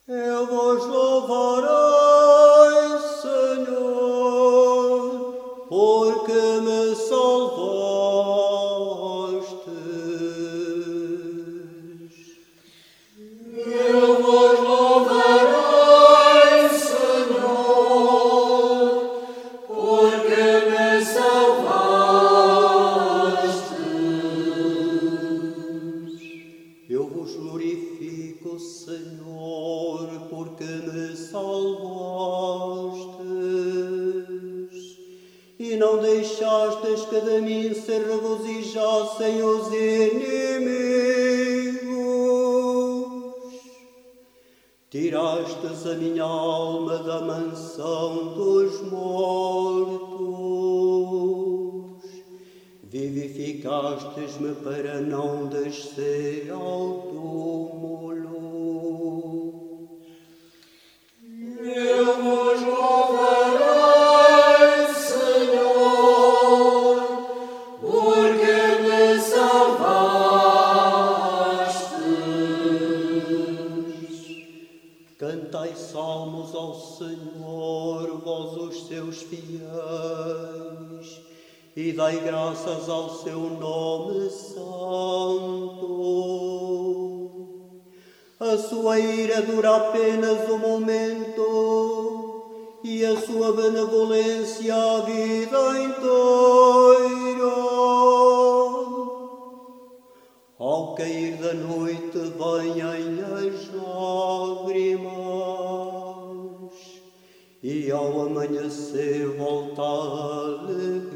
Eu vos louvarei, Senhor, porque me salvastes. Eu vos louvarei, Senhor, porque me salvastes. Eu vos glorifico, Senhor, porque me salvastes, e não deixastes que de mim se regozijassem os inimigos. Tirastes a minha alma da mansão dos mortos, vivificastes-me para não descer ao túmulo. Eu vos louvarei, Senhor, porque me salvastes. Cantai salmos ao Senhor, vós os seus fiéis, e dai graças ao seu nome santo. A sua ira dura apenas um momento, e a sua benevolência a vida inteira. Ao cair da noite vêm as lágrimas, e ao amanhecer volta a alegria.